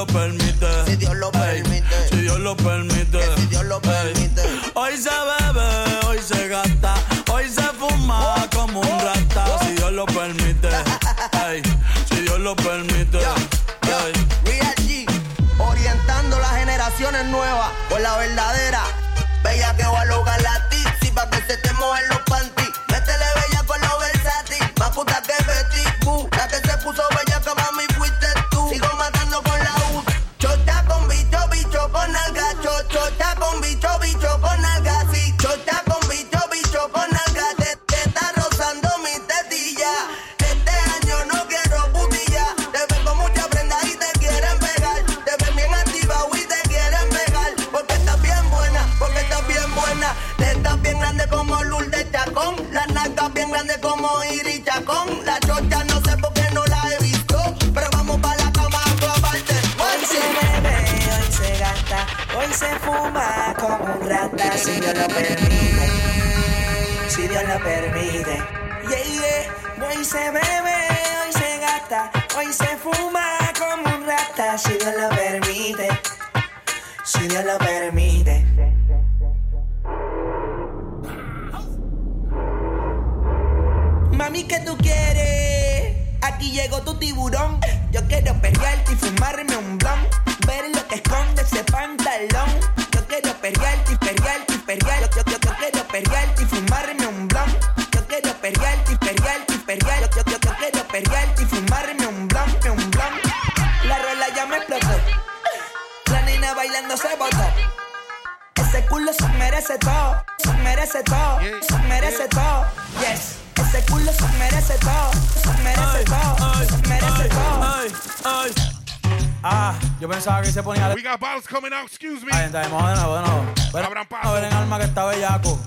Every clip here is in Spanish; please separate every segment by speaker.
Speaker 1: permite.
Speaker 2: Si Dios lo permite.
Speaker 1: Si Dios lo permite.
Speaker 2: Si Dios lo permite.
Speaker 1: Hoy se bebe, hoy se gasta, hoy se fuma como un rata. Si Dios lo permite. Ey, si Dios lo permite.
Speaker 2: Real G, orientando las generaciones nuevas por la verdadera. Bella que va a lograr la tipsy pa' que se te mojen los panties. Métele bella con los versátil, más puta que Betty Boo. La que se puso bella que mami fuiste tú. Sigo matando con la U. Chota con bicho, bicho con alga. Chota con bicho, bicho con alga. Sí, chota con bicho, bicho con alga. Te está rozando mi tetilla. Este año no quiero putilla. Te ven con mucha prenda y te quieren pegar. Te ven bien activado y te quieren pegar. Porque estás bien buena, porque estás bien buena. Te estás bien grande como Lourdes Chacón. Las nalgas bien grandes como Iris Chacón. La chocha no sé por qué no la he visto. Pero vamos pa' la cama a tu aparte.
Speaker 3: Hoy se bebe, hoy se gasta, hoy se fuma como un rata. Si Dios lo permite, si Dios lo permite. Yeah, yeah. Hoy se bebe, hoy se gasta, hoy se fuma como un rata. Si Dios lo permite, si Dios lo permite. Mami, ¿qué tú quieres? Aquí llegó tu tiburón. Yo quiero perrearte y fumarme un blunt. Ver lo que esconde ese pantalón. Yo quiero perrearte y perrearte y perrear. Yo quiero perrearte y fumarme un blunt. Yo quiero perrearte y perrearte y perrear. Yo quiero perrearte y fumarme un blunt, un blunt. La rola ya me explotó. La nena bailando se botó. Ese culo se merece todo. Se merece todo. Se merece todo. Yes. Ese culo se merece todo, se merece todo, se merece todo.
Speaker 1: Yo pensaba que se ponía...
Speaker 4: We got bottles coming out, excuse me.
Speaker 1: Bueno, a ver en alma que está bellaco.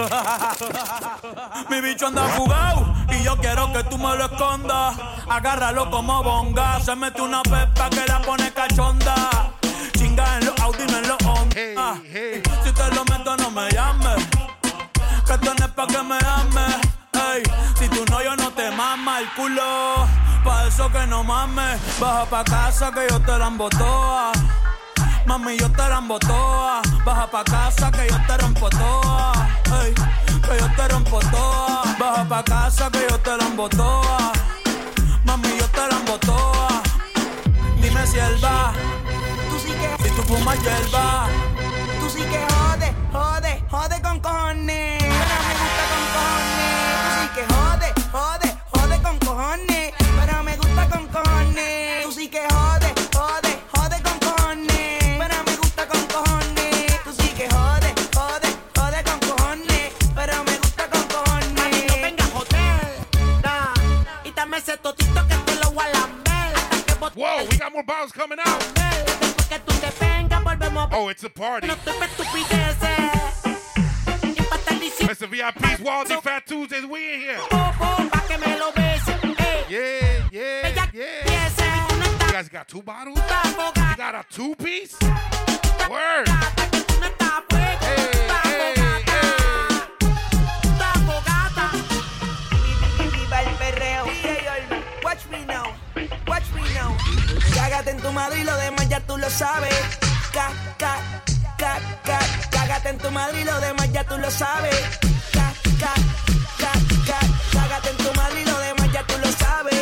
Speaker 1: Mi bicho anda fugado y yo quiero que tú me lo escondas. Agárralo como bonga. Se mete una pepa que la pone cachonda. Chinga en los Audi, no en los Honda. Si te lo meto no me llames, que esto no es pa' que me ames. Ey, si tú no, yo no te mama el culo. Pa' eso que no mames. Baja pa' casa que yo te la embotoa. Mami, yo te la embotoa. Baja pa' casa que yo te rompo toa. Ey, que yo te rompo toa. Baja pa' casa que yo te la embotoa. Mami, yo te la embotoa. Dime si él va.
Speaker 3: Tú sí que...
Speaker 1: Si tú fumas hierba.
Speaker 3: Tú sí que jode, jode, jode con cojones. Pero me gusta con cojones. Tú sí que jode, jode, jode con cojones. Pero me gusta con cojones. Tú sí que jode, jode, jode con cojones. Pero me gusta con cojones. Tú sí que jode, jode, jode con cojones. Pero me gusta con cojones. Mami, no vengas a joder, nah. Y dame ese totito que te lo voy a lamber.
Speaker 4: Whoa, we got more bottles coming out.
Speaker 3: Después que tú te vengas, volvemos a...
Speaker 4: Oh, it's a party.
Speaker 3: No te estupideces.
Speaker 4: Mr. VIP's Waldy Fat Tuesdays, we in here.
Speaker 3: Pa' que me lo beses.
Speaker 4: Yeah. You guys got 2 bottles? You got a 2-piece? Word.
Speaker 3: Viva el perreo. Watch me now. Watch me now. Cágate en tu madre y lo demás ya tú lo sabes. Cágate en tu madre y lo demás ya tú lo sabes. Cágate en tu madre y lo demás ya tú lo sabes.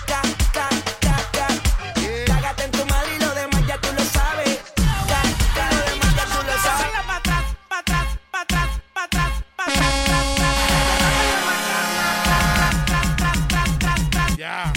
Speaker 3: Cágate en tu madre y lo demás ya tú lo sabes. Lo demás ya tú lo sabes. Pa' atrás, pa' atrás, pa' atrás, pa' atrás, pa' atrás.
Speaker 4: Yeah.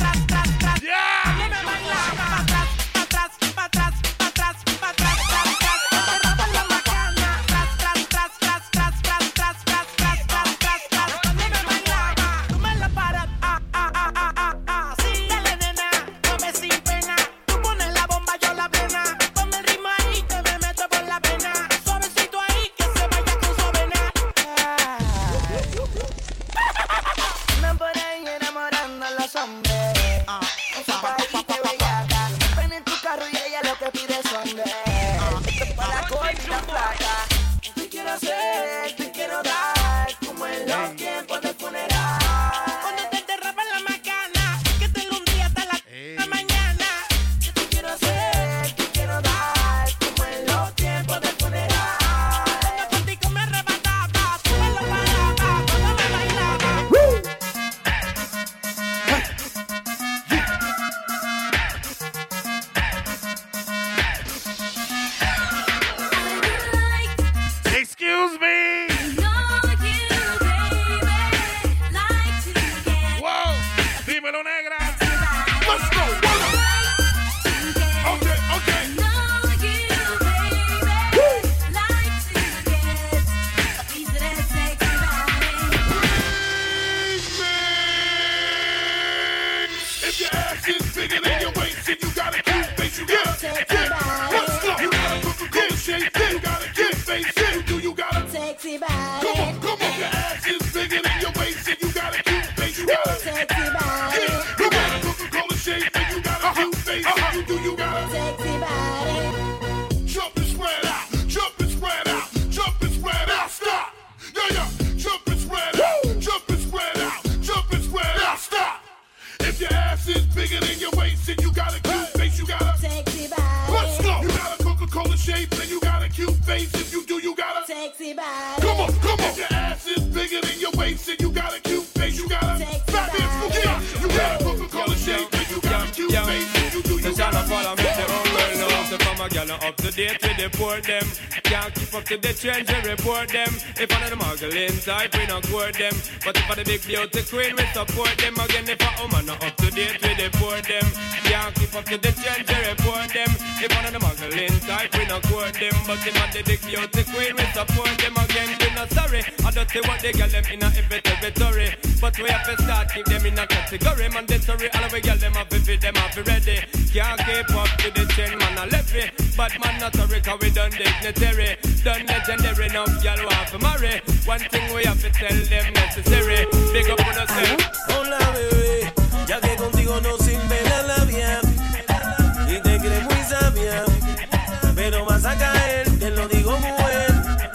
Speaker 4: ass is bigger than your waist and you got a cute face, you got let's go. You got a Coca-Cola shape, you got a cute face, you got a
Speaker 5: sexy body.
Speaker 4: Come on. Your ass is bigger than your waist and you got a cute face, you got a
Speaker 5: Sexy body.
Speaker 4: You got a Coca-Cola shape and you got a cute face, you got a
Speaker 5: Sexy body.
Speaker 4: jump and spread out, jump and spread out, jump and spread out, stop. Yeah, jump and spread out, jump and spread out, jump and spread out, stop. If your ass is bigger than your waist and you got a cute face, you got a
Speaker 5: Sexy body.
Speaker 4: let's go. You got a Coca-Cola shape and you got a cute face. If you do, you got a
Speaker 5: Sexy body.
Speaker 4: come on. If your ass is bigger than your waist and you got a cute face, you got a
Speaker 5: Sexy
Speaker 4: fat
Speaker 5: body.
Speaker 4: bitch. You got a Coca-Cola shape and you got a cute face. If you do, you got a
Speaker 6: follow me, the whole world knows if I'm a gal up to date with the poor them. Can't keep up to the trends, we report them. If one of the muggling type, we not court them. But if I'm the big beauty queen, we support them. Again, if a woman not up to date with the poor them. Can't keep up to the trends, we report them. If one of the muggling type, we not court them. But if I'm the big beauty queen, we support them. Again, we not sorry. I don't see what they get them in a every territory. But we have to start keep them in a category. Mandatory, all we get them have to fit them have to ready. Can't keep up to the trend, man, I left it. But man, not sorry, cause we done dignitary. Done legendary, enough y'all want to marry. One thing we have to tell them necessary. Big up on yourself.
Speaker 7: Hola bebé, ya que contigo no sirve la labia y te crees muy sabia, pero vas a caer, te lo digo mujer.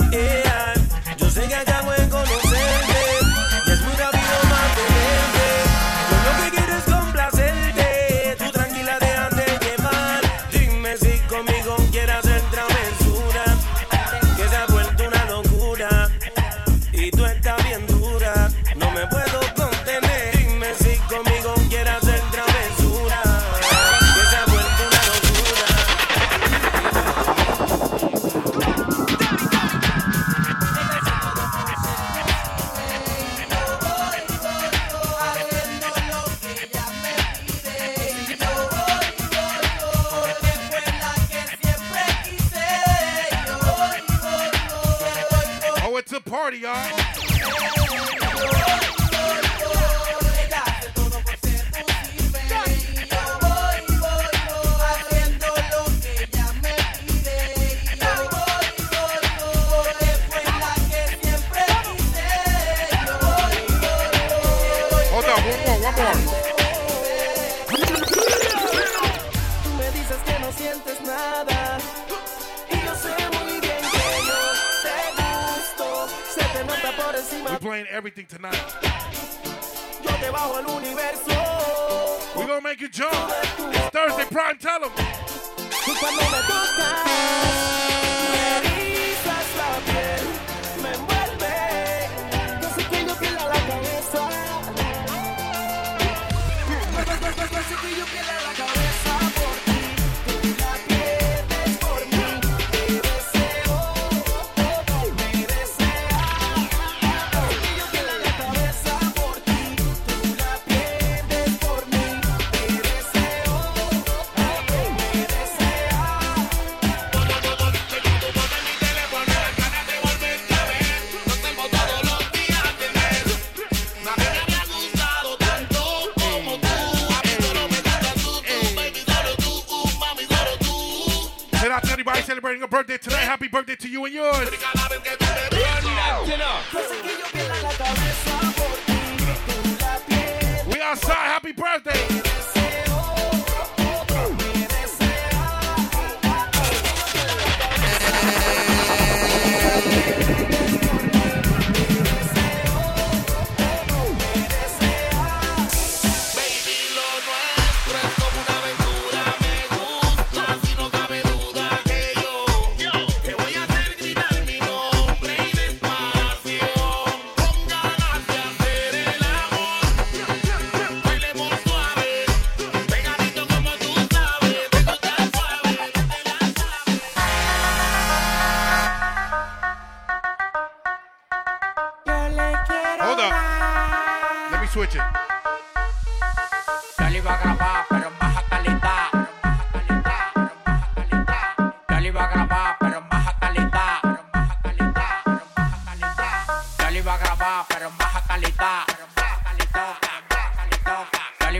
Speaker 7: Yo sé que acabo de conocerte y es muy rápido mantenerte. Yo lo que quiero es complacerte, tú tranquila déjate llevar. Dime si conmigo quieres hacer travesura, que se ha vuelto una locura y tú estás bien dura, no me puedo contener. Dime si conmigo quieres hacer travesura, que se ha vuelto una locura.
Speaker 4: Oh, it's a party, y'all. Hold on, one more.
Speaker 7: Tú me dices que no sientes nada y yo sé muy bien que yo te gusto. Se te nota por encima.
Speaker 4: We're playing everything tonight.
Speaker 7: Yo te bajo el universo.
Speaker 4: We're gonna make you jump. It's Thursday, Prime, tell them.
Speaker 7: Y cuando me tocas, me erizas la piel, me envuelve. Yo sé que yo pierdo la cabeza. Yo sé que yo pierdo la cabeza por ti. Tú la pierdes por mí. Te deseo, me deseas. Yo sé que yo pierdo la cabeza por ti. Tú la pierdes por mí. Te deseo, me deseas.
Speaker 4: Shout out to anybody celebrating a birthday tonight. Happy birthday to you and yours.
Speaker 7: Yo sé que yo pierdo la cabeza por ti. Tú la pierdes.
Speaker 4: We outside. Happy birthday. Hold up. Let me switch it.
Speaker 6: Yo le iba a grabar, pero en baja calidad. Yo le iba a grabar, pero en baja calidad. Yo le iba a grabar, pero en baja calidad. Yo le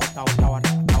Speaker 8: Tau,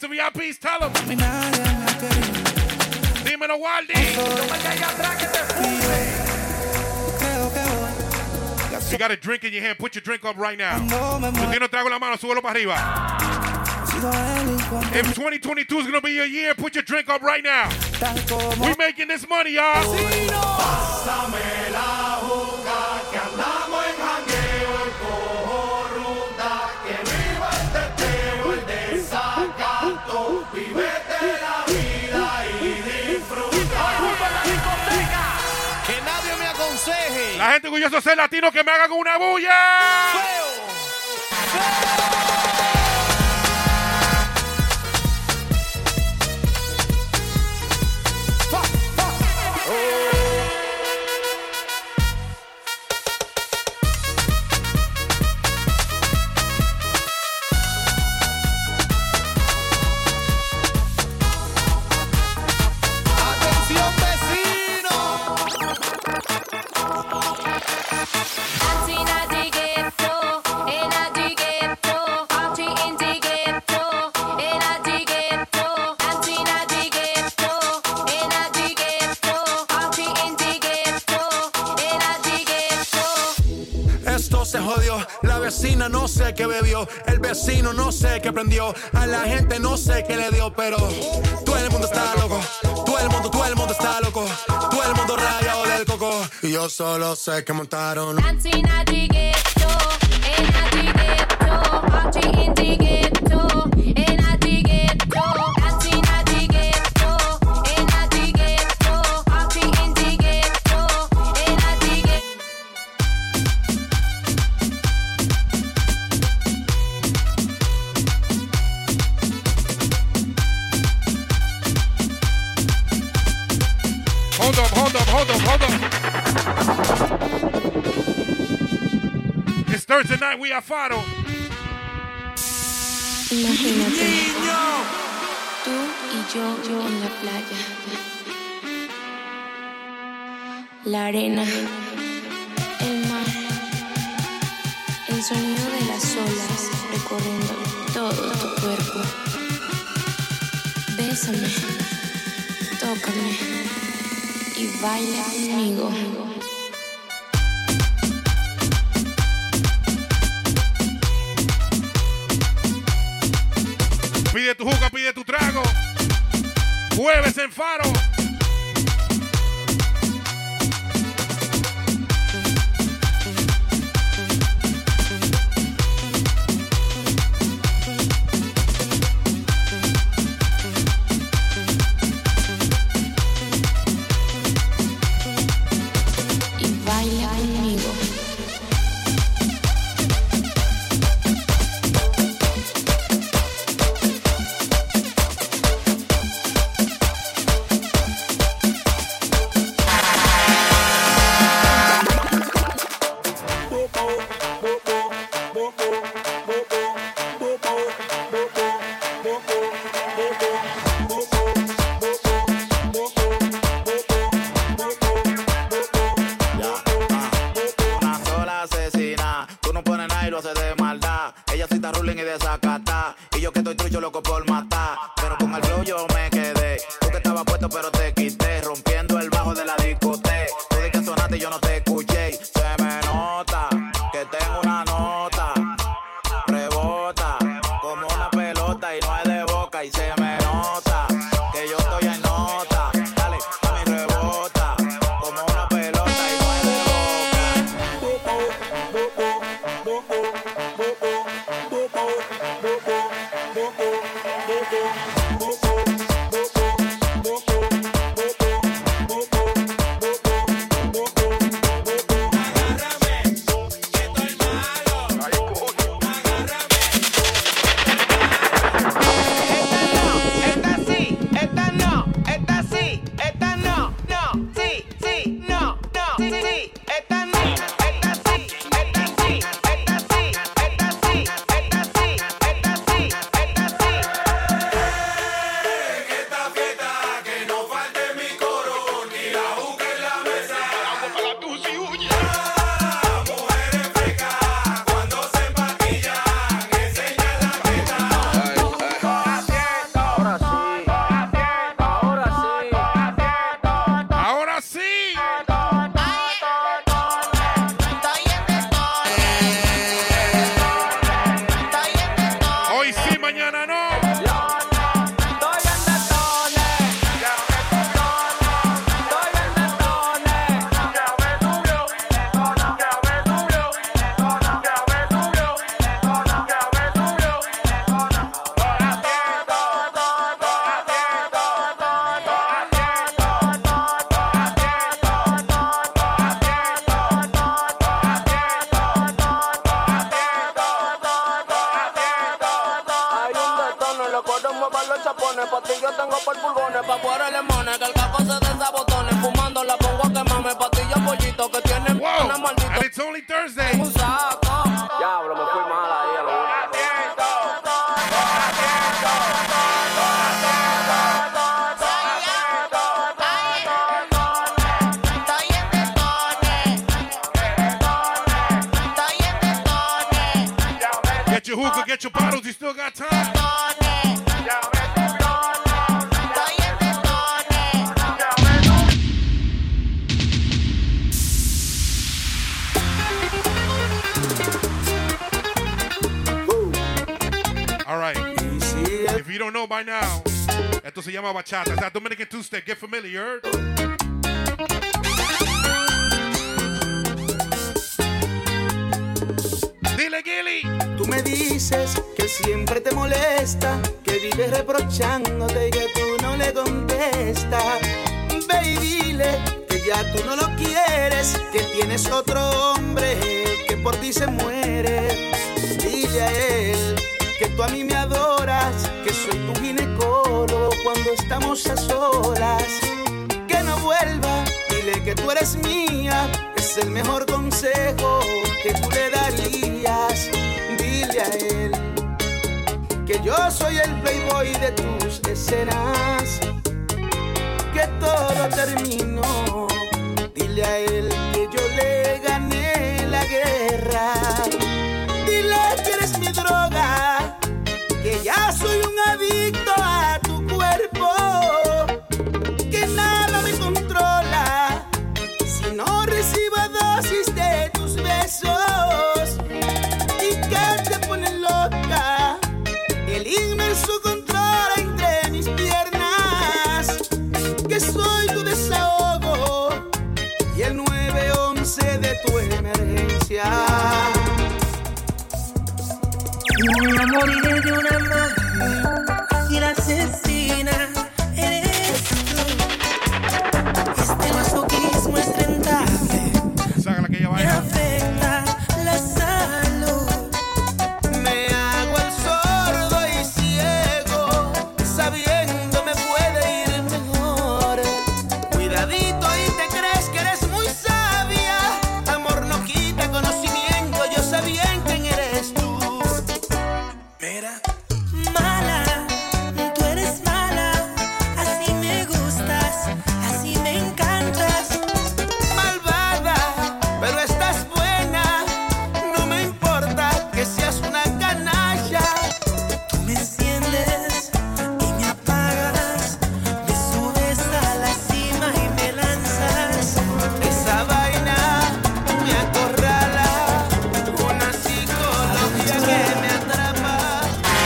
Speaker 9: the VIPs, tell them. Dímelo, Waldy. You got a drink in your hand. Put your drink up right now. Si tienes trago en la mano, súbelo para arriba. If 2022 is going to be your year, put your drink up right now. We making this money, y'all.
Speaker 10: Pásame la juca, que andamos en jangueo, el cojo ruta, que viva el teteo, el desacato, vívete la vida y disfruta.
Speaker 7: Que nadie me aconseje.
Speaker 9: La gente orgullosa de ser latino, que me hagan una bulla.
Speaker 11: Se jodió, la vecina no sé qué bebió, el vecino no sé qué prendió, a la gente no sé qué le dio, pero todo el mundo está loco, todo el mundo está loco, todo el mundo rayado del coco, y yo solo sé que montaron.
Speaker 9: Hold up. It's Thursday night, we are Faro.
Speaker 12: Imagínate, tú y yo en la playa. La arena, el mar, el sonido de las olas recorriendo todo tu cuerpo. Bésame, tócame y baila conmigo.
Speaker 9: Pide tu juca, pide tu trago. Jueves en Faro.
Speaker 13: Siento que tiene una maldita.
Speaker 9: And it's only Thursday.
Speaker 13: Diablo, me fui mal ahí a lo
Speaker 9: Get your hookah, get your bottles, you still got time. All right. If you don't know by now, esto se llama bachata. It's that Dominican two-step. Get familiar. Dile, Gilly.
Speaker 14: Tú me dices que siempre te molesta, que vives reprochándote y que tú no le contestas. Ve y dile que ya tú no lo quieres, que tienes otro hombre que por ti se muere. Dile a él que tú a mí me adoras, que soy tu ginecólogo cuando estamos a solas. Que no vuelva, dile que tú eres mía, es el mejor consejo que tú le darías. Dile a él que yo soy el playboy de tus escenas, que todo terminó. Dile a él que yo le gané la guerra. Dile que eres mi droga, que ya soy un adicto a tu cuerpo, que nada me controla si no recibo dosis de tus besos, y que te pone loca el inmenso control entre mis piernas, que soy tu desahogo y el 911 de tu emergencia.
Speaker 15: Me moriré de una madre y la asesina eres tú. Este masoquismo es rentable. Me afecta la salud.
Speaker 14: Me hago el sordo y ciego, sabiendo me puede ir mejor. Cuidadito y te crees que eres muy sabia. Amor no quita conocimiento, yo sé bien quién eres tú.
Speaker 15: Mira, mala, tú eres mala, así me gustas, así me encantas.
Speaker 14: Malvada, pero estás buena, no me importa que seas una canalla.
Speaker 15: Tú me enciendes y me apagas, me subes a la cima y me lanzas.
Speaker 14: Esa vaina me acorrala, una psicología que me atrapa.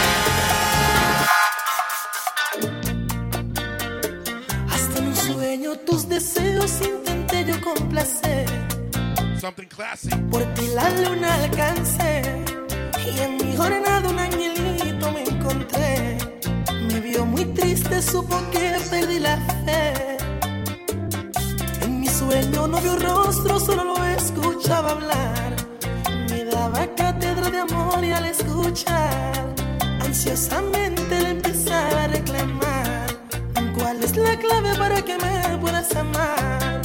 Speaker 15: Hasta en un sueño tus deseos intenté yo complacer.
Speaker 9: Something classy.
Speaker 15: Por ti la luna alcancé y en mi jornada un angelito me encontré. Me vio muy triste, supo que perdí la fe. En mi sueño no vio rostro, solo lo escuchaba hablar. Me daba cátedra de amor y al escuchar, ansiosamente le empezaba a reclamar. ¿Cuál es la clave para que me puedas amar?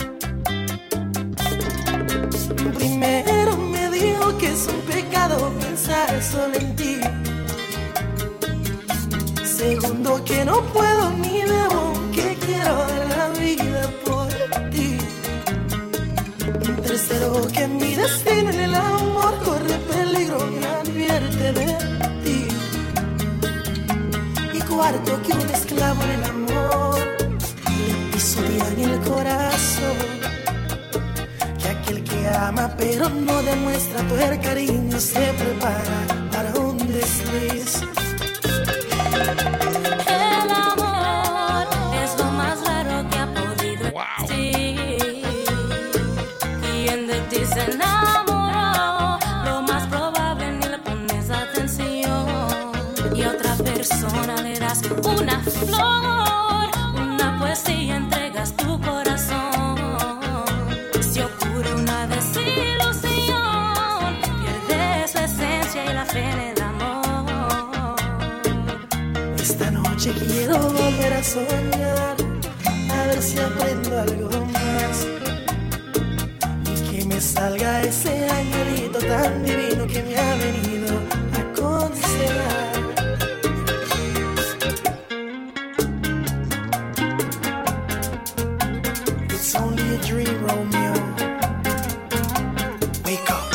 Speaker 15: Primero me dijo que es un pecado pensar solo en ti. Segundo, que no puedo ni debo, que quiero dar la vida por ti. Tercero, que mi destino en el amor corre peligro, me advierte de ti. Y cuarto, que un esclavo en el amor le pisotean el corazón. Que aquel que ama pero no demuestra todo el cariño se prepara para un desliz.
Speaker 12: El amor es lo más raro que ha podido existir. Quien de ti se enamoró, lo más probable ni le pones atención. Y a otra persona le das una flor, una poesía, entregas tu corazón. Si ocurre una desilusión, pierdes la esencia y la fe en el amor.
Speaker 15: Esta noche quiero volver a soñar, a ver si aprendo algo más. Y Jerry Romeo. Wake up.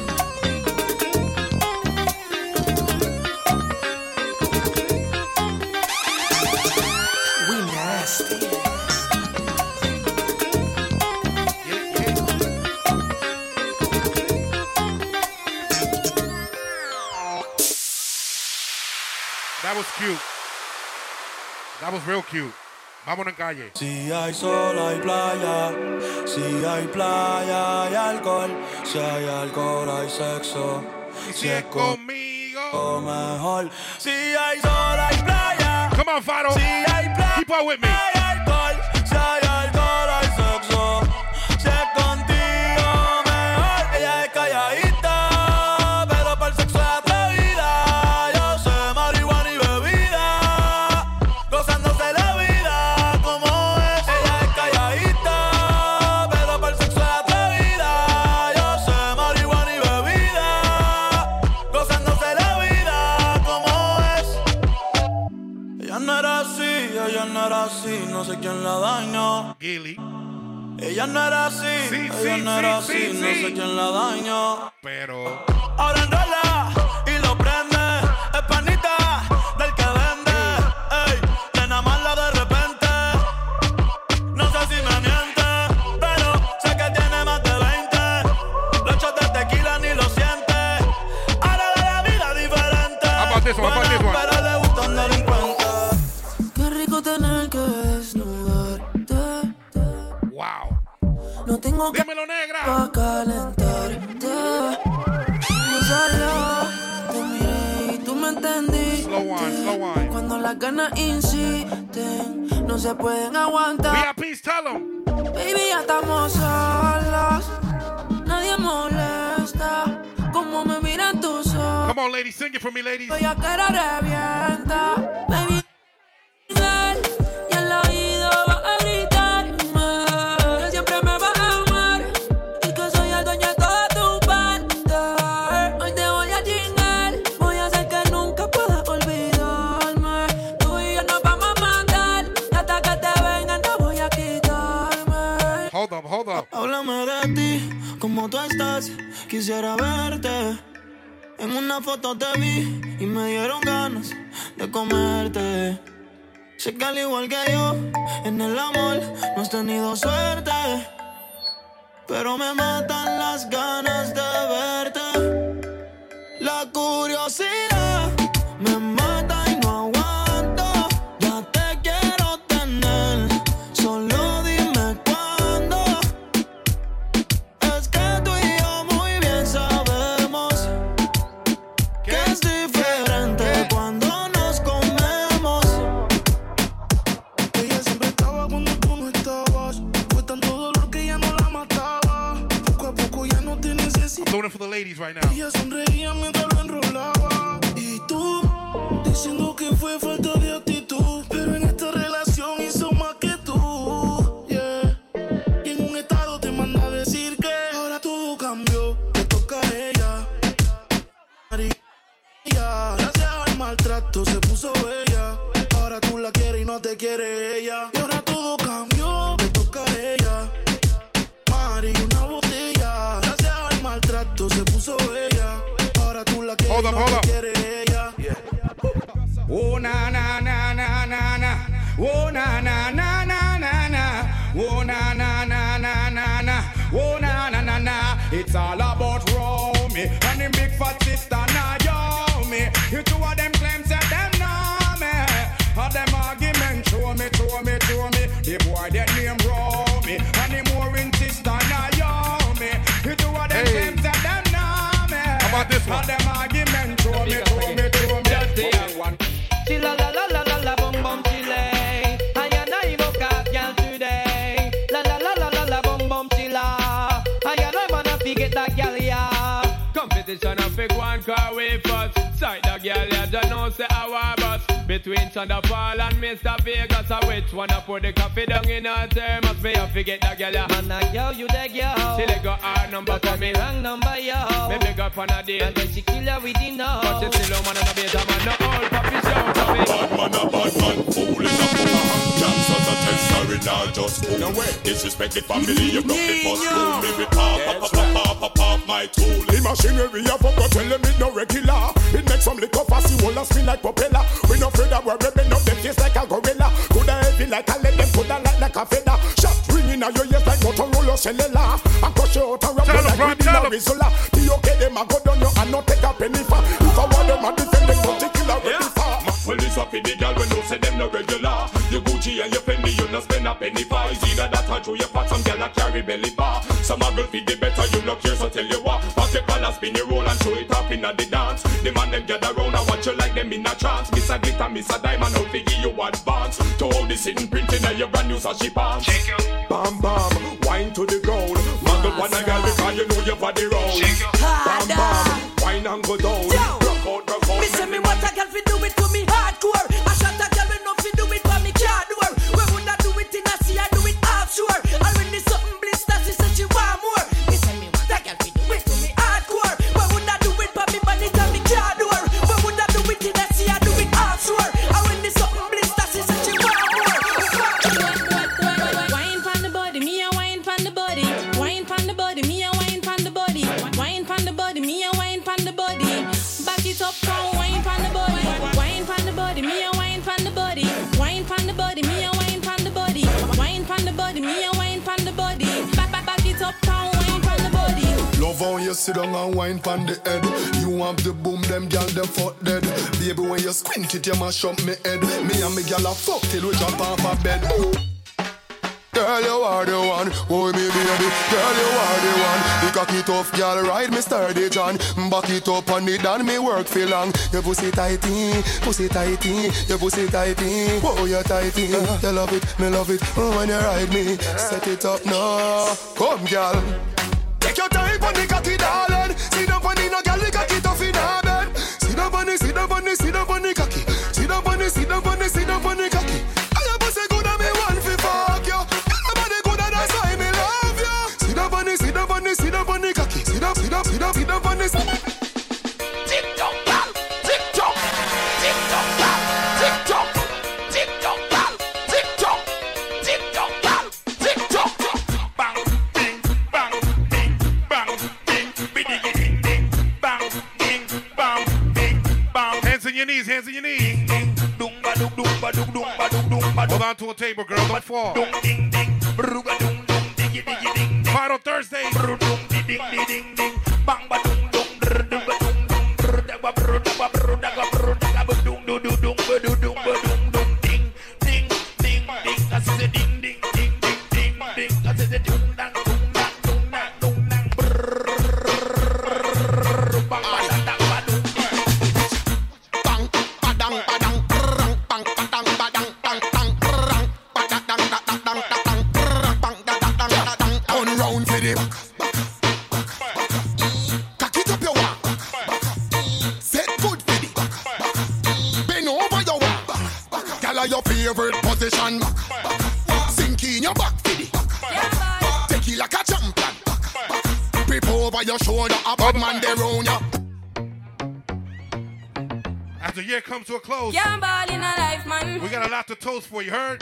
Speaker 15: We nasty.
Speaker 9: That was cute. That was real cute. Vámonos en calle.
Speaker 16: Si hay sol, hay playa. Si hay playa, hay alcohol. Si hay alcohol, hay sexo.
Speaker 9: Si es conmigo,
Speaker 16: mejor. Si hay sol, hay playa.
Speaker 9: Come on, Faro.
Speaker 16: Si hay playa,
Speaker 9: keep up with me.
Speaker 16: hay alcohol. Si hay alcohol, hay sexo. Si es contigo, mejor. Ella es calladita, pero para el sexo es atrevida. Yo sé marihuana y bebida, gozándose la vida como es. Ella es calladita, pero para el sexo es atrevida. Yo sé marihuana y bebida, gozándose la vida como es. Ella no era así, no sé quién la dañó.
Speaker 9: Gilly.
Speaker 16: Ella no era así, ella no era así, no sé quién la dañó.
Speaker 9: Pero
Speaker 16: ahora enrola y lo prende, es panita del que vende. Ey, nena mala de repente, no sé si me miente, pero sé que tiene más de 20. Los shots de tequila ni lo siente. Ahora ve la vida diferente.
Speaker 9: Buena,
Speaker 16: pero le gusta un delincuente.
Speaker 15: Qué rico tener que desnudarte.
Speaker 9: wow.
Speaker 15: No tengo que
Speaker 9: Dímelo, negra.
Speaker 15: pa' calentarte. No salió, te miré y tú me entendiste.
Speaker 9: Slow wine.
Speaker 15: Cuando las ganas insisten, no se pueden aguantar.
Speaker 9: VIPs, tell them.
Speaker 15: Baby, ya estamos solos. Nadie molesta. Como me miran tus ojos.
Speaker 9: Come on, ladies, sing it for me, ladies.
Speaker 15: Voy a que la revienta. Baby, y al oído va a gritarme que siempre me vas a amar y que soy el dueño de toda tu parte. Hoy te voy a chingar, voy a hacer que nunca puedas olvidarme. Tú y yo nos vamos a matar y hasta que te vengan no voy a quitarme.
Speaker 9: Hold up.
Speaker 15: Háblame de ti, cómo tú estás, quisiera verte. En una foto te vi y me dieron ganas de comerte. Sé que al igual que yo, en el amor no has tenido suerte, pero me matan las ganas de verte. La curiosidad me mata y no aguanto. Ya te quiero tener, solo dime cuándo. Es que tú y yo muy bien sabemos que es diferente cuando nos comemos. Ella siempre estaba cuando tú no estabas. Fue tanto dolor que ya no la mataba. Poco a poco ya no te necesito.
Speaker 9: I'm doing it for the ladies right now.
Speaker 15: Ella sonreía mientras lo enrolaba. Y tú, diciendo que fue falta de actitud. Pero en esta relación hizo más que tú. Yeah. Y en un estado te manda a decir que ahora todo cambió. Te toca a ella. Gracias al maltrato se puso bella. Ahora tú la quieres y no te quiere ella. Y ahora todo cambió, te toca a ella. Mari, una botella. Gracias al maltrato se puso bella. Ahora tú la quieres y no te quiere ella.
Speaker 17: Oh na na na na na na. Oh na na na na na na. Oh na na na na na na. Oh na na na na. It's all about Romy and the big fat sister Naomi. You two of them claims that them know me. All them arguments show me. The boy that name Romy and the more in sister Naomi. You two of them claims that them know me.
Speaker 9: How about this one?
Speaker 17: All them arguments show me.
Speaker 18: Chilla la la la la la bum bum chile. I and I go cat girl today. La la la la la la bum bum chilla. I and I wanna forget that girl yeah.
Speaker 6: Competition of big one car way first. Sight the girl yeah, just know say our bus. Between Alexander Paul and Mr. Vegas. Which one I put the coffee down in her thermos? Me I forget that girl.
Speaker 18: Man, a girl, you the girl.
Speaker 6: She let go her number for me.
Speaker 18: Wrong number, yo.
Speaker 6: Me big up on a date.
Speaker 18: And then she kill her with the no.
Speaker 6: But you still a man and a beta man. No old puppy show for me.
Speaker 1: Bad man, fool is a fool. Cancers a tester in our just fool. No way. Disrespect the family, you broke the first rule. Me with pop my tool.
Speaker 19: The machinery I forgot tell them it no regular. It makes some liquor fussy, wall spin like propeller. We no afraid that we're ripping up them face like a gorilla. Coulda heavy like a lead, them coulda like a feather. Shot ringing out your ears like Motorola cellular. I crush you out and rap you like within a Rizzola. The them a go down you and not take a penny for. If I want them a defend them, don't take a ready for.
Speaker 1: Well, it's up in the girl when you say them no regular. You Gucci and you Fendi, you no spend a penny for. It's either that or you pot some girl a carry belly bar. Some a girl feed the better, you no care, so tell you what. Pass your collar, spin your roll and show it up in the dance. The man them gather round and watch you like them in a trance. Miss a glitter, miss a diamond, I'll figure you advance. To all the sitting printing and your brand new sashi pants.
Speaker 19: Bam bam, wine to the ground. Muggle one a girl because you know your body round. Bam bam, wine and go down. Rock out, rock out.
Speaker 15: Me say me what a girl fi do it to me hardcore. I shot a girl we no fi do it for me car door. We woulda do it in a sea, I do it offshore. And when the something blister, she said she want more. Me say me what a girl fi do it to me hardcore. We woulda do it for me bonnet and me car door. We woulda do it in a sea, I do it offshore. And when the something blister, she said she want more.
Speaker 20: Wine pon the body, me a wine pon the body. Wine pon the body, me a wine pon the body. Wine pon the body, me a wine pon the body. Back it up, come wine pon the body. Wine pon the body, me a wine pon the body. Wine pon the body, me a wine pon the body. Wine pon the body, me a wine pon the body. Back it up, come wine pon the body.
Speaker 19: Love how you sit down and wine pon the head. You have the boom, them gal them fuck dead. Baby when you squint it, you mash up me head. Me and me gal a fuck till we jump off a bed. Girl, you are the one, oh me baby. Girl, you are the one. The cocky tough girl, ride me sturdy John. Back it up on it and me work for long. Your pussy tighty, pussy tighty. Your pussy tighty, oh you tighty. You love it, me love it, when you ride me. Set it up now, come girl. Take your time on the cocky darling. Sit down on the no girl, the cocky tough in her bed. Sit down on the, sit down on the, sit down on the cocky. Sit down on the, sit down on the, sit down on the cocky. I your pussy good and me want fi fuck you. Sit up on the cocky. Sit up on the. Tick tock, pal. Tick tock. Tick tock, pal. Tick tock. Tick tock, pal. Tick tock. Tick tock, pal. Tick tock.
Speaker 9: Bang, ding, bang, ding, bang, ding, biddy, ding, ding, bang, ding, bang, ding, bang. Hands on your knees, hands on your knees. Hold on to a table, girl. Don't fall. Final Thursday.
Speaker 19: Your favorite position, sink in your back, Fiddy. Take it like a champion. Grip over your shoulder, a bad man there on ya.
Speaker 9: As the year comes to a close,
Speaker 20: Can't ball in a life, man.
Speaker 9: we got a lot to toast for, you heard?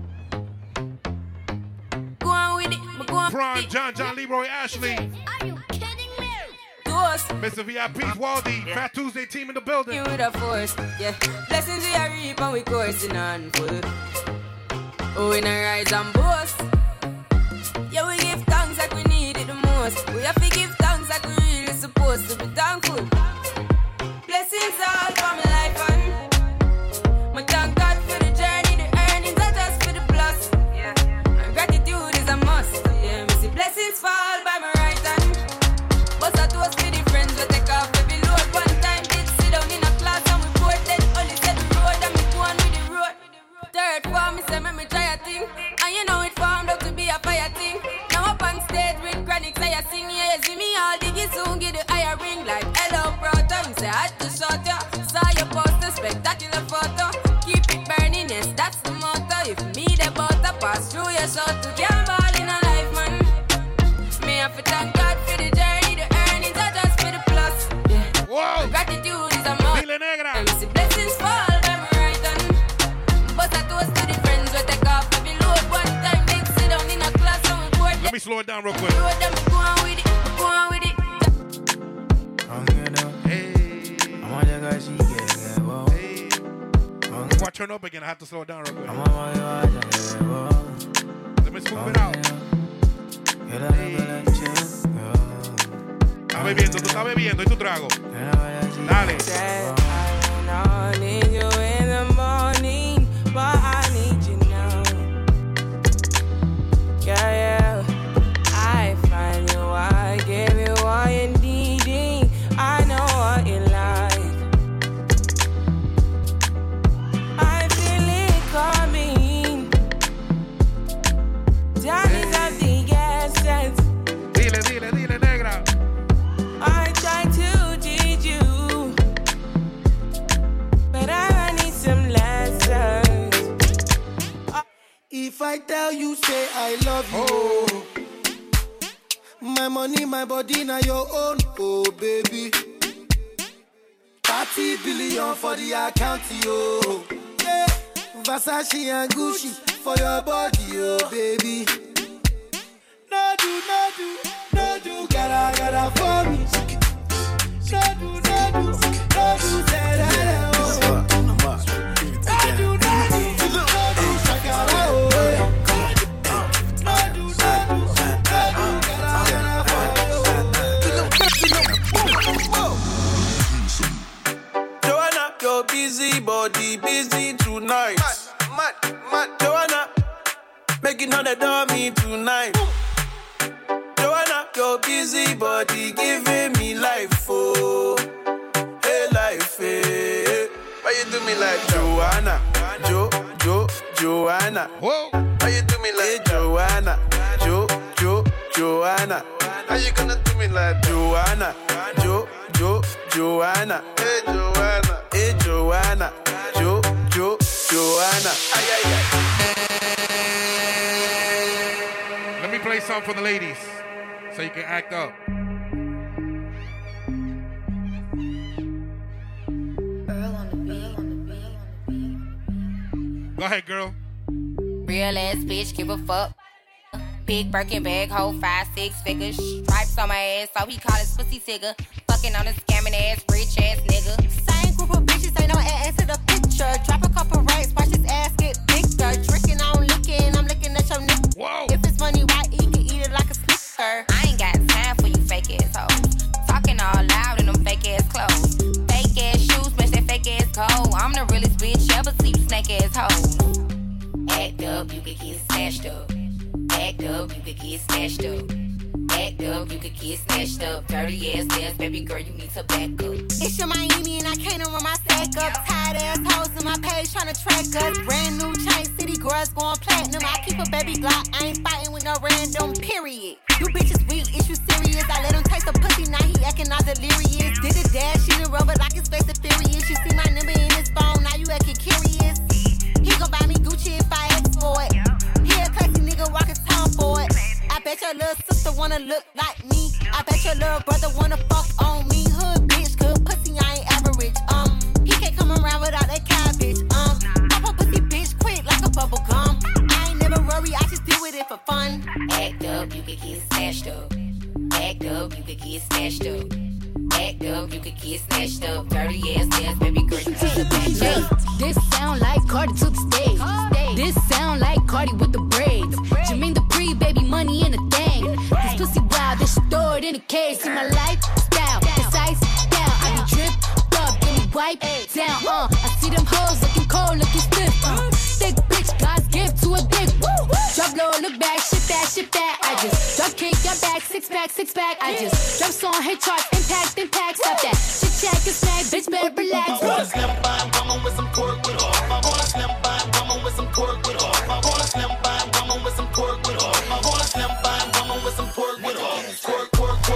Speaker 20: Go on with it, go on.
Speaker 9: Prawn, John, Leroy, Ashley.
Speaker 20: Are you kidding me?
Speaker 9: Mr. VIP's Waldy, Fat Tuesday team in the building.
Speaker 20: You with a force, yeah. Blessings we are reap and we coursing on full. Oh, we not rise and boast. Yeah, we give thanks like we need it the most. We have to give thanks like we really supposed to be thankful. Blessings all for my life and my thank God for the journey, the earnings are just for the plus. Yeah, and gratitude is a must. Yeah, me see blessings fall by my right hand. But I toast for the friends we take off every load. One time did sit down in a class and we bored then only said the road and me go on with the road. Third form, me say me try a thing, and you know it form
Speaker 9: slow it down real quick.
Speaker 20: Go on with it, go on with it.
Speaker 9: Before I turn up again, I have to slow it down real quick. Let me smooth it out. Está bebiendo, tú estás bebiendo y tu trago. Dale.
Speaker 20: I need you in the morning, but I need you now. Yeah. I find you, I give you all you needing. I know what you like. I feel it coming. Time is of the essence.
Speaker 9: Dile, negra.
Speaker 20: I try to teach you, but I need some lessons.
Speaker 15: If I tell you, say I love you. My money, my body, now your own, oh baby. 30 billion for the account, yo. Yeah. Versace and Gucci for your body, oh baby. No do, gotta for me. No do, say that, oh. No do, shakara, oh.
Speaker 7: Joanna, your busy body, busy tonight. Mad. Joanna, making all the dummy tonight. Joanna, your busy body, giving me life, oh. Hey, life, hey. Why you do me like Joanna? Joanna.
Speaker 9: Whoa.
Speaker 7: Why you do me like Joanna? Joanna. How you gonna do me like Joanna? Joanna. Hey, Joanna. Hey, Joanna. Joanna.
Speaker 9: Let me play something for the ladies so you can act up. Go ahead, girl.
Speaker 2: Real ass bitch, give a fuck. Big Birkin bag, hold 5-6 figures. Stripes on my ass, so he call his pussy tigger. Fucking on a scamming ass, rich ass nigga. Same group of bitches, ain't no ass to the picture. Drop a couple rights, watch his ass get bigger. Drinking, I'm licking, I'm looking at your nigga.
Speaker 9: Whoa.
Speaker 2: If it's money, why he can eat it like a snicker? I ain't got time for you fake ass hoes. Talking all loud in them fake ass clothes. Fake ass shoes, match that fake ass coat. I'm the realest bitch ever, see you snake ass hoes. Act up, you could get snatched up. Act up, you could get snatched up. Act up, you could get snatched up. Dirty ass ass, baby girl, you need to back up.
Speaker 5: It's your Miami and I can't run my stack up. Tired ass hoes in my page trying to track us. Brand new chain city girls going platinum. I keep a baby Glock, I ain't fighting with no random, period. You bitches weak, is you serious? I let him taste the pussy, now he acting all delirious. Did a dash, she done rubber like his face is furious. You see my number in his phone, now you acting curious. He gon' buy me Gucci if I ask for it. He a classy nigga, walk his tongue for it. I bet your little sister wanna look like me. I bet your little brother wanna fuck on me. Hood bitch, good pussy, I ain't average. He can't come around without that cabbage. Pop a pussy bitch quick like a bubble gum. I ain't never worry, I just deal with it for fun.
Speaker 2: Act up, you could get snatched up. Act up, you could get snatched up. Act up, you could get snatched up. Dirty ass ass, baby girl, you need to back up.
Speaker 3: This sound like Cardi to the stage. This sound like Cardi with the braids. Jermaine Dupri, baby, money in a thing. This pussy wild, this stored in a cage. See my lifestyle, it's ice down. I be dripped up, then we wipe down. I see them hoes looking cold, looking stiff. Thick bitch, God's gift to a dick. Drop low, look back, shit that. I just drop kick, got back, six pack. I just drop song, hit charts, impact, stop that. Shit check and snack, bitch, better relax.
Speaker 4: I wanna slim by woman with some pork with her. I wanna slim by woman with some pork with her. I wanna slim by woman with some pork with her. I wanna slim by woman with some pork with her. Pork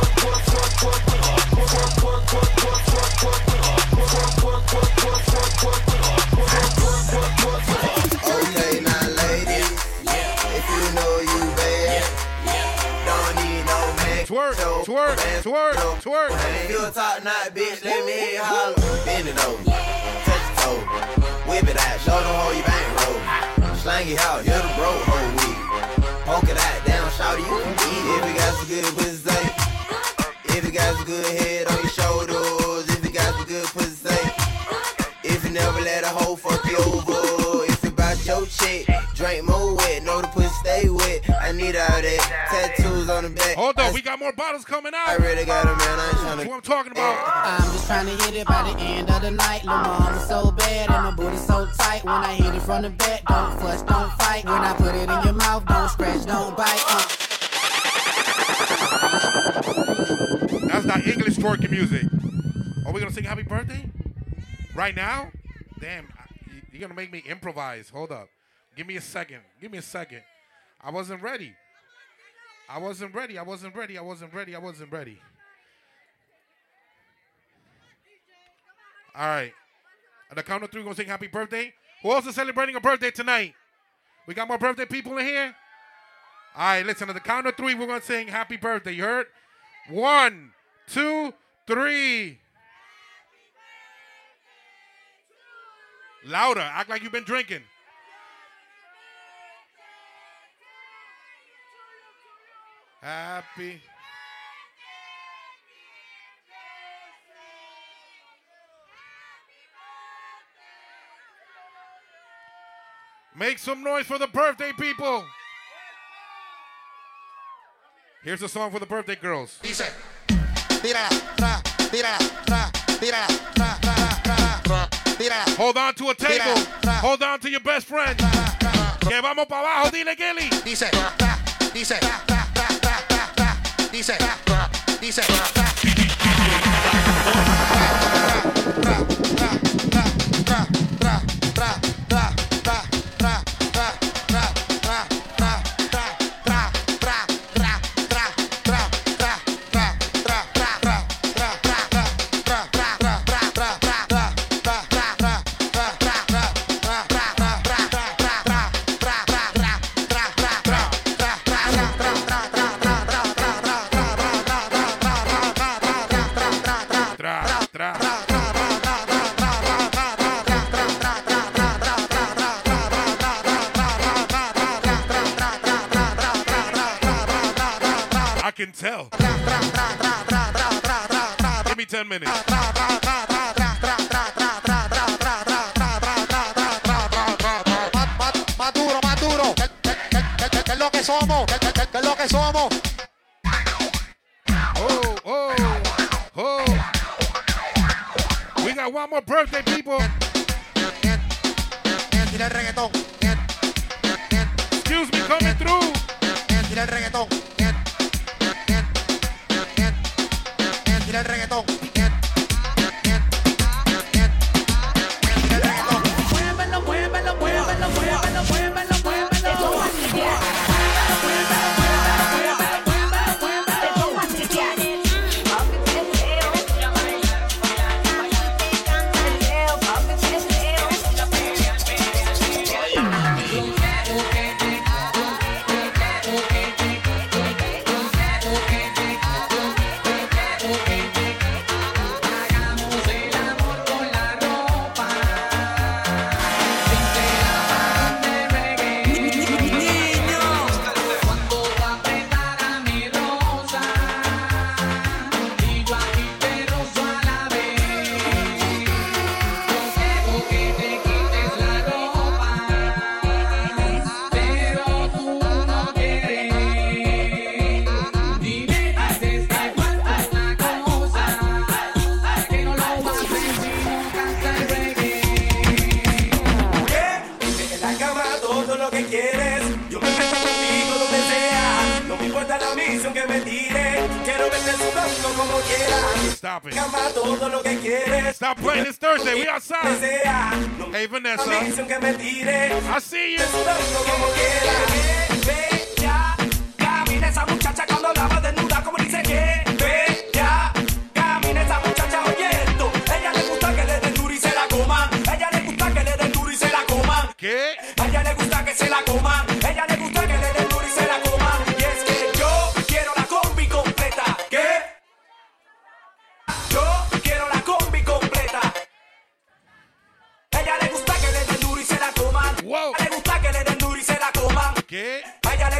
Speaker 4: with her.
Speaker 21: Okay, now ladies, if you know you bad, don't need no man.
Speaker 9: Twerk.
Speaker 21: If you a top knot bitch, let me hear you holler. Bend it over, touch your toe, whip it out, show them how you bang roll. Slang it out, you're the bro, whole week. Poke it out, down, Shawty, you can eat if you got some good pussy. If you got some good head on your shoulders. If you got some good pussy. If you never let a hoe fuck you over. If you bout your chick, drink more wet, know the pussy stay wet. I need all that. Tattoos on the back.
Speaker 9: Hold on, we got more bottles coming out.
Speaker 21: I really got them, man. I ain't trying to.
Speaker 9: That's what I'm talking about.
Speaker 8: I'm just trying to hit it by the end of the night. Lil' mama so bad and my booty so tight. When I hit it from the back, don't fuss, don't fight. When I put it in your mouth, don't scratch, don't bite.
Speaker 9: That's not English twerking music. Are we gonna sing happy birthday? Right now? Damn, you're gonna make me improvise. Hold up. Give me a second. Give me a second. I wasn't ready. I wasn't ready. I wasn't ready. I wasn't ready. I wasn't ready. All right. At the count of three, we're gonna sing happy birthday. Who else is celebrating a birthday tonight? We got more birthday people in here? All right, listen, at the count of three, we're gonna sing happy birthday. You heard? 1, 2, 3. Louder. Act like you've been drinking. Happy. Make some noise for the birthday people. Here's a song for the birthday girls.
Speaker 11: Dice, tira, tra, tira, tra, tira, tra, tra, tra, tra, tira.
Speaker 9: Hold on to a table. Hold on to your best friend. Que vamos para abajo, dile, Gilly.
Speaker 11: Dice, dice, dice, dice.
Speaker 9: I can tell. Give me 10 minutes.
Speaker 11: Más duro, más duro. ¿Qué es lo que somos? ¿Qué es lo que somos?
Speaker 9: Oh, oh, oh. We got one more birthday, people.
Speaker 11: Tira el reggaetón.
Speaker 9: Excuse me, coming through.
Speaker 11: Tira el reggaetón. Tira el reggaetón. Muévelo, muévelo, muévelo, muévelo, muévelo, muévelo.
Speaker 9: Stop it. Stop playing this Thursday. We outside. Hey, Vanessa. I see you.
Speaker 22: Camina esa muchacha cuando la va desnuda, como dice que bella. Camina esa muchacha oyendo. Ella le gusta que le den duro y se la coman. Ella le gusta que le den duro y se la coman.
Speaker 9: ¿Qué?
Speaker 22: A ella le gusta que se la coman. Ella le gusta que le den duro y se la coman. Y es que yo quiero la combi completa. ¿Qué? Yo quiero la combi completa. Ella le gusta que le den duro y se la coman.
Speaker 9: Wow.
Speaker 22: A ella le gusta que le den duro y se la coman.
Speaker 9: ¿Qué?
Speaker 22: A ella le